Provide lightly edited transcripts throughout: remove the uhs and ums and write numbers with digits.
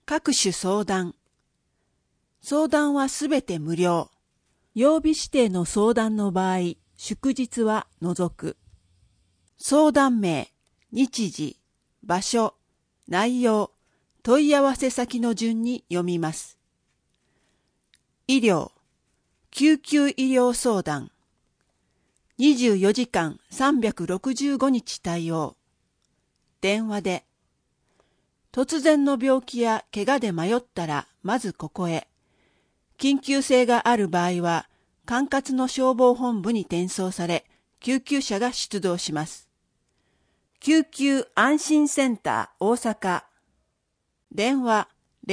各種相談。相談はすべて無料。曜日指定の相談の場合、祝日は除く。相談名、日時、場所、内容、問い合わせ先の順に読みます。医療、救急医療相談。24時間365日対応。電話で。突然の病気や怪我で迷ったら、まずここへ。緊急性がある場合は、管轄の消防本部に転送され、救急車が出動します。救急安心センター大阪。電話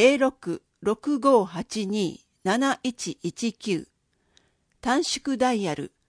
06-6582-7119。短縮ダイヤル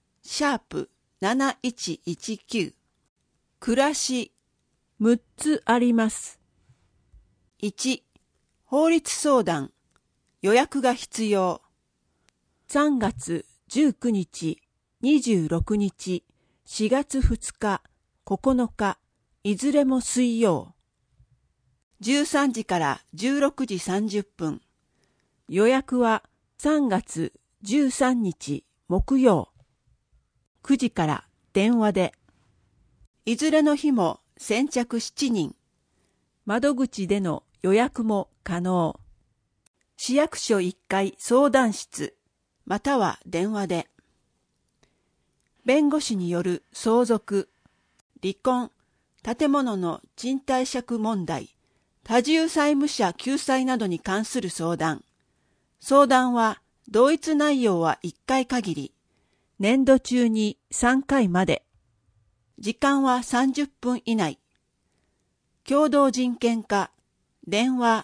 #7119。暮らし6つあります。1、法律相談。予約が必要。3月19日、26日、4月2日、9日、いずれも水曜。13時から16時30分。予約は3月13日、木曜。9時から電話で。いずれの日も先着7人。窓口での予約も可能。市役所1階相談室、または電話で。弁護士による相続、離婚、建物の賃貸借問題、多重債務者救済などに関する相談。相談は同一内容は1回限り。年度中に3回まで。時間は30分以内。共同人権課、電話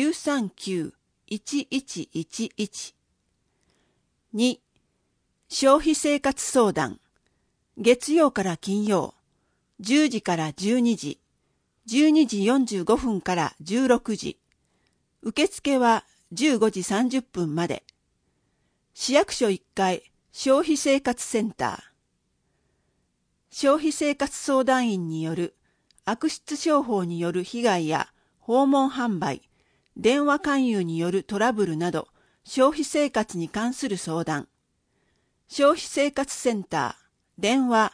939-1111。2、消費生活相談。月曜から金曜、10時から12時、12時45分から16時。受付は15時30分まで。市役所1階消費生活センター。消費生活相談員による悪質商法による被害や訪問販売、電話勧誘によるトラブルなど消費生活に関する相談。消費生活センター、電話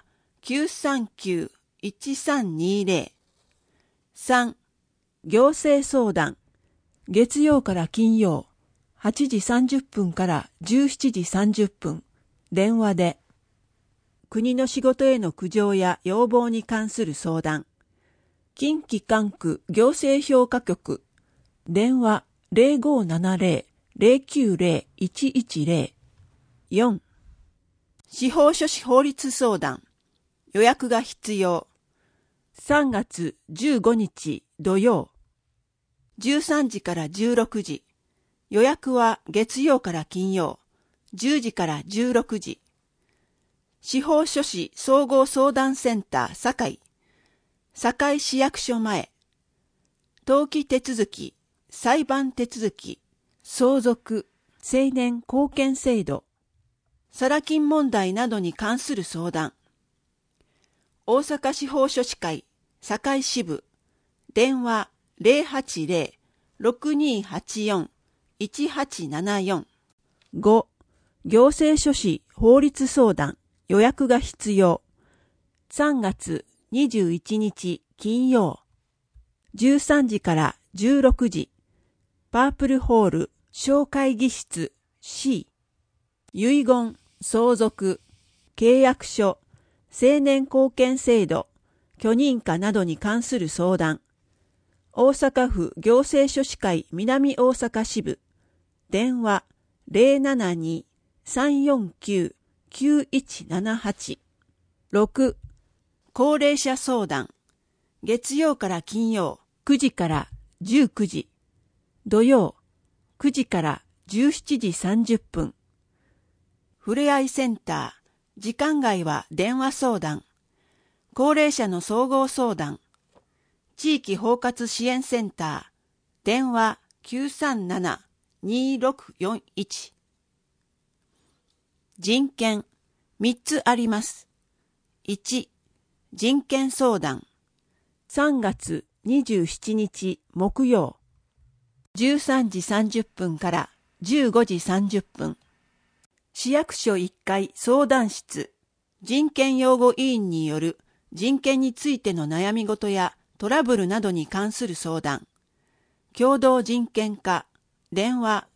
939-1320。3、行政相談。月曜から金曜、8時30分から17時30分。電話で。国の仕事への苦情や要望に関する相談。近畿管区行政評価局。電話0570-090-110。4、司法書士法律相談。予約が必要。3月15日土曜。13時から16時。予約は月曜から金曜。10時から16時。司法書士総合相談センター堺。堺市役所前。登記手続き、裁判手続き、相続、成年後見制度、サラ金問題などに関する相談。大阪司法書士会堺支部。電話080-6284-1874。5、行政書士法律相談。予約が必要。3月21日金曜。13時から16時。パープルホール小会議室 C。遺言、相続、契約書、成年後見制度、許認可などに関する相談。大阪府行政書士会南大阪支部。電話072-349-9178。6、高齢者相談。月曜から金曜9時から19時。土曜9時から17時30分。ふれあいセンター。時間外は電話相談。高齢者の総合相談。地域包括支援センター。電話937-2641。人権3つあります。1、人権相談。3月27日木曜。 13時30分から15時30分。市役所1階相談室、人権擁護委員による人権についての悩み事やトラブルなどに関する相談。共同人権課、電話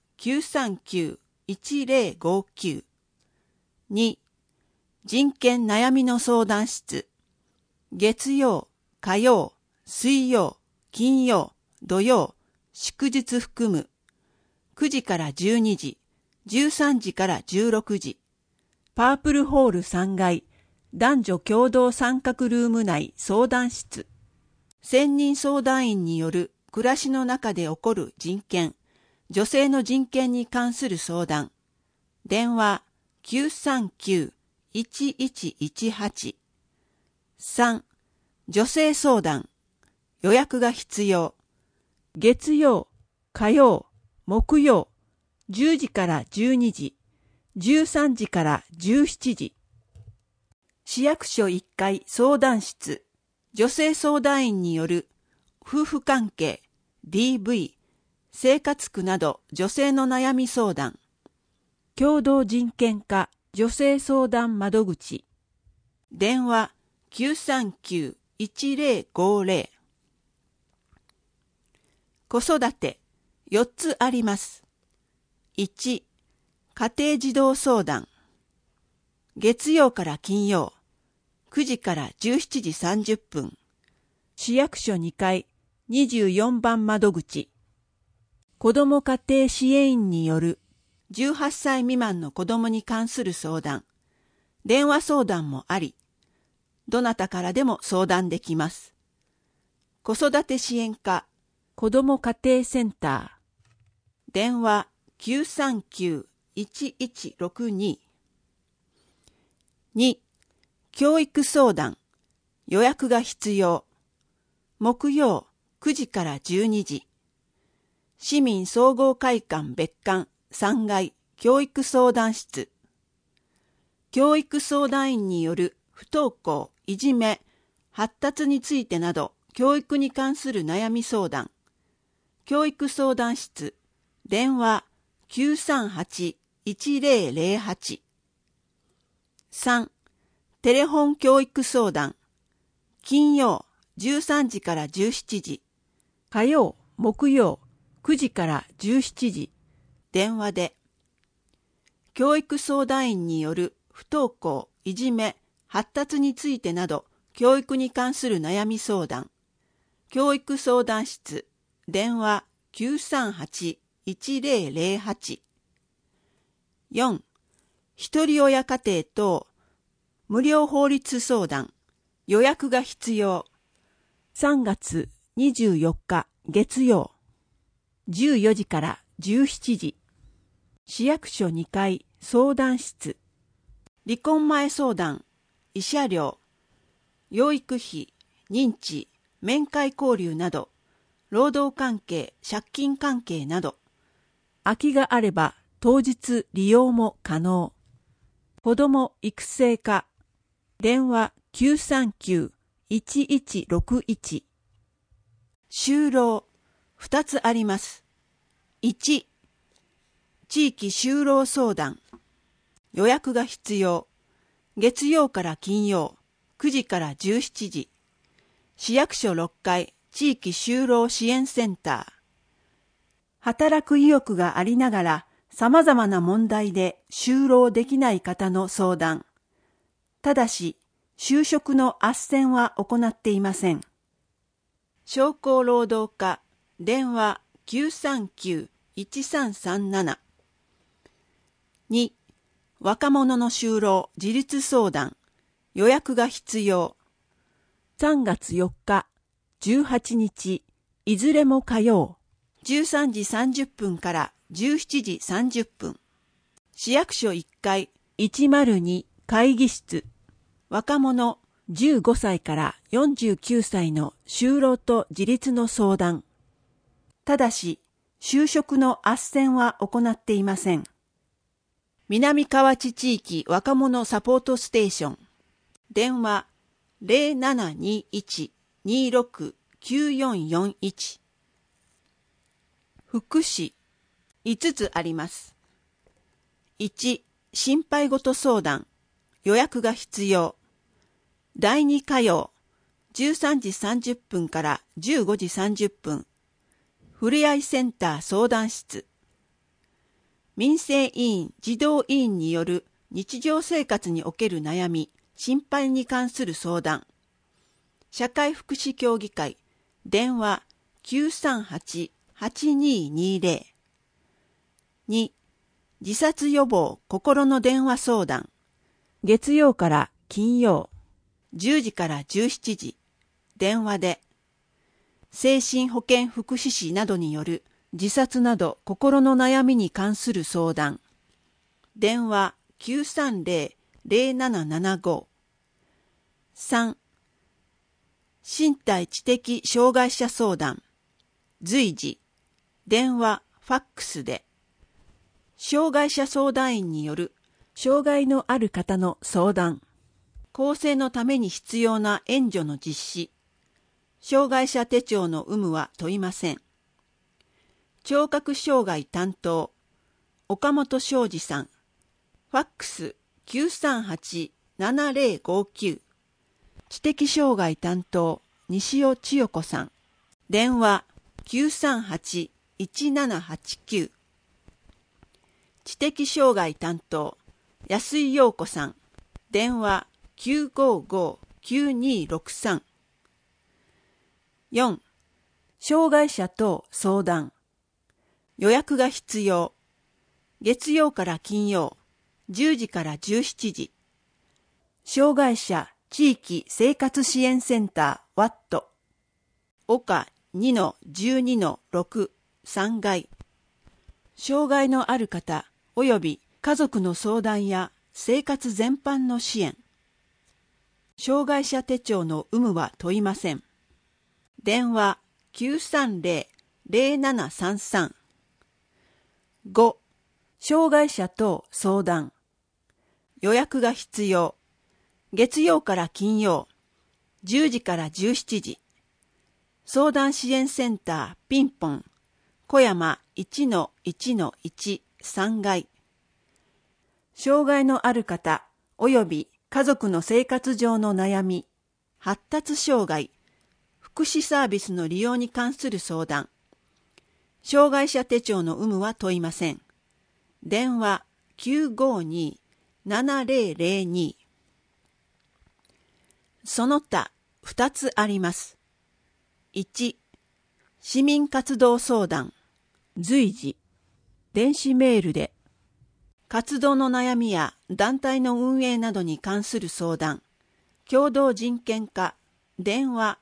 939-1059。2、人権悩みの相談室、月曜、火曜、水曜、金曜、土曜、祝日含む、9時から12時、13時から16時、パープルホール3階、男女共同三角ルーム内相談室、専任相談員による暮らしの中で起こる人権、女性の人権に関する相談、電話 939-1118。3、女性相談、予約が必要。月曜、火曜、木曜、10時から12時、13時から17時。市役所1階相談室、女性相談員による夫婦関係、DV、生活苦など女性の悩み相談。共同人権課女性相談窓口。電話 939-1050。子育て4つあります。1、家庭児童相談。月曜から金曜、9時から17時30分。市役所2階24番窓口。子ども家庭支援員による18歳未満の子どもに関する相談。電話相談もあり、どなたからでも相談できます。子育て支援課子ども家庭センター。電話 939-1162。2、教育相談。予約が必要。木曜9時から12時。市民総合会館別館3階教育相談室。教育相談員による不登校、いじめ、発達についてなど教育に関する悩み相談。教育相談室。電話 938-1008。3、テレフォン教育相談。金曜13時から17時。火曜、木曜9時から17時。電話で。教育相談員による不登校、いじめ、発達についてなど教育に関する悩み相談。教育相談室。電話 938-1008。4、ひとり親家庭等無料法律相談。予約が必要。3月24日月曜。14時から17時。市役所2階相談室。離婚前相談、慰謝料、養育費、認知、面会交流など、労働関係、借金関係など、空きがあれば当日利用も可能。子ども育成課、電話 939-1161。就労、2つあります。1、地域就労相談。予約が必要。月曜から金曜、9時から17時。市役所6階地域就労支援センター。働く意欲がありながら、様々な問題で就労できない方の相談。ただし、就職の斡旋は行っていません。商工労働課、電話 939-1337。2、若者の就労自立相談。予約が必要。3月4日、18日、いずれも火曜。13時30分から17時30分。市役所1階102会議室。若者15歳から49歳の就労と自立の相談。ただし、就職の斡旋は行っていません。南河内地域若者サポートステーション。電話 0721-26-9441。 福祉5つあります。1、心配事相談、予約が必要。第2火曜、13時30分から15時30分、ふれあいセンター相談室。民生委員・児童委員による日常生活における悩み、心配に関する相談。社会福祉協議会、電話 938-8220。2、自殺予防心の電話相談。月曜から金曜、10時から17時、電話で。精神保健福祉士などによる自殺など心の悩みに関する相談。電話 930-0775。3、身体知的障害者相談。随時、電話、ファックスで。障害者相談員による障害のある方の相談。更生のために必要な援助の実施。障害者手帳の有無は問いません。聴覚障害担当、岡本昌司さん。ファックス 938-7059。知的障害担当、西尾千代子さん。電話 938-1789。知的障害担当、安井陽子さん。電話 955-9263。4、障害者等相談。予約が必要。月曜から金曜、10時から17時。障害者地域生活支援センターワット。岡 2-12-6 3階。障害のある方及び家族の相談や生活全般の支援。障害者手帳の有無は問いません。電話 930-0733。5、障害者等相談。予約が必要。月曜から金曜、10時から17時。相談支援センターピンポン、小山 1-1-1 3階。障害のある方及び家族の生活上の悩み、発達障害、福祉サービスの利用に関する相談。障害者手帳の有無は問いません。電話 952-7002。その他2つあります。1、市民活動相談。随時、電子メールで。活動の悩みや団体の運営などに関する相談。共同人権課。電話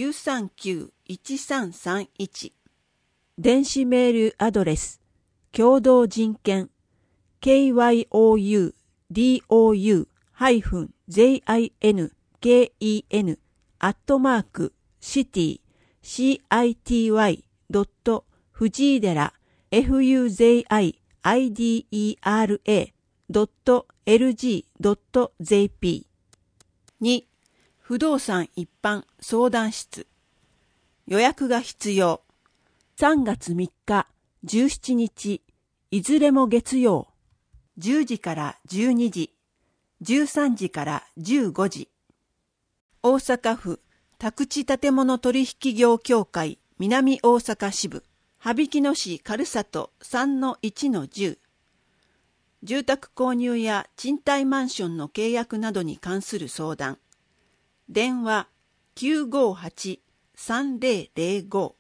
939-1331。電子メールアドレス、共同人権、kyouthyn.city-city-fujidera.lg.jp。 2、不動産一般相談室。予約が必要。3月3日、17日、いずれも月曜、10時から12時、13時から15時。大阪府宅地建物取引業協会南大阪支部、羽曳野市軽里 3-1-10。住宅購入や賃貸マンションの契約などに関する相談。電話 958-3005。